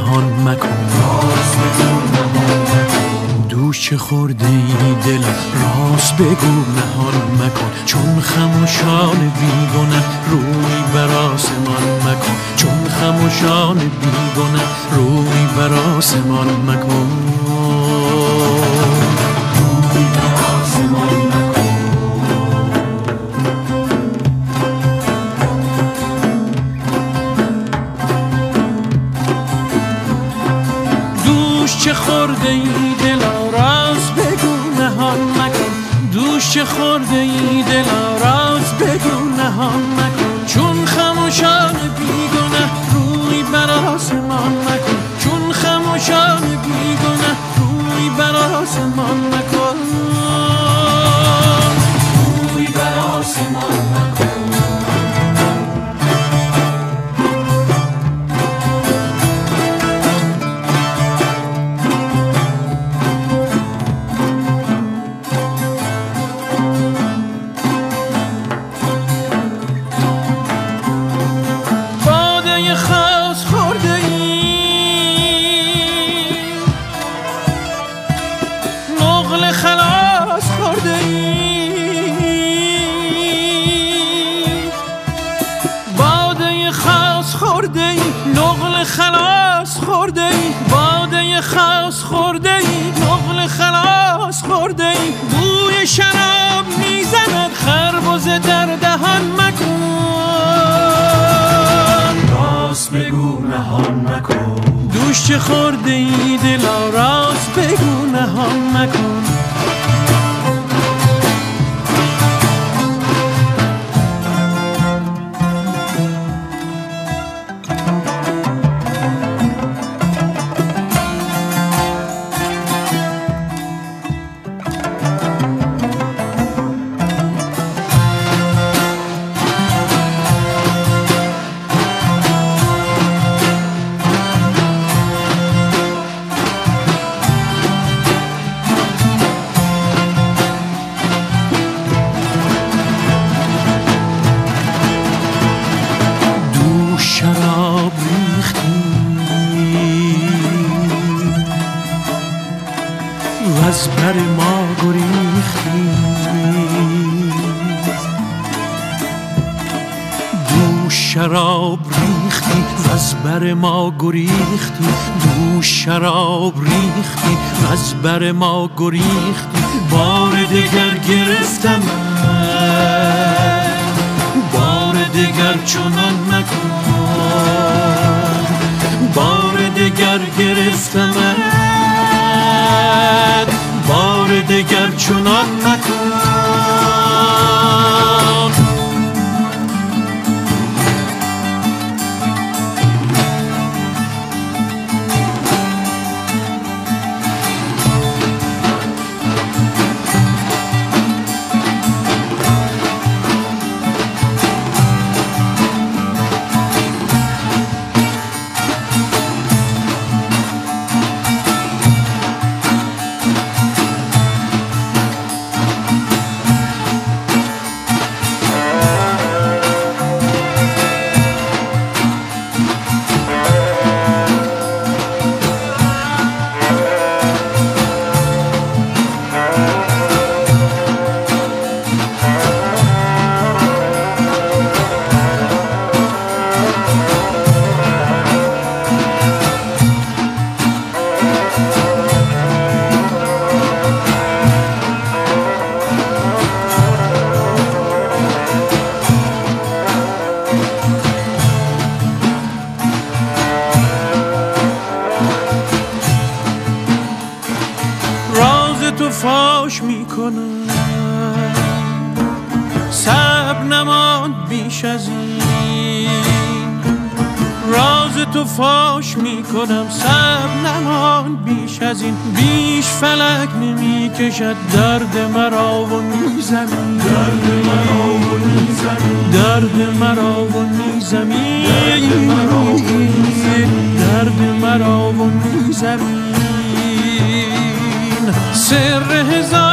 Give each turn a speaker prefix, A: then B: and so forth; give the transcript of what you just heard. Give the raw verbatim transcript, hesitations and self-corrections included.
A: نهان مکن، راست بگو نهان مکن. دوش چه خورده ای دل، راست بگو نهان مکن. چون خموشان بیگنه روی بر آسمان مکن، چون خموشان بیگنه روی بر آسمان مکن، روی بر آسمان مکن. دوش چه خورده ای دلا، راست بگو نهان مکن. دوش چه خورده ای دلا، راست بگو نهان مکن. چون خموشان بیگنه روی بر آسمان مکن، چون خموشان بیگنه روی بر آسمان مکن، روی بر آسمان مکن. خلاص خورده ای، باده خاص خورده ای، نقل خلاص خورده ای. بوی شراب میزند خربزه در دهان مکن، راست بگو نهان مکن. دوش چه خورده ای دلا، راست بگو نهان مکن. شراب ریختی و از بر ما گریختی، دوش شراب ریختی و از بر ما گریختی، دوش شراب ریختی و از بر ما گریختی. بار دگر گرفتم، بار دگر چنان نکن، بار دگر گرفتمت، بار دگر چنان نکن. تو فاش میکنم، صبر نماند بیش از این. راز تو فاش میکنم، صبر نماند بیش از این. بیش فلک نمیکشد درد مرا و نیزمین، درد مرا و نیزمین، درد مرا و نیزمین، درد مرا و نیزمین. سر هزار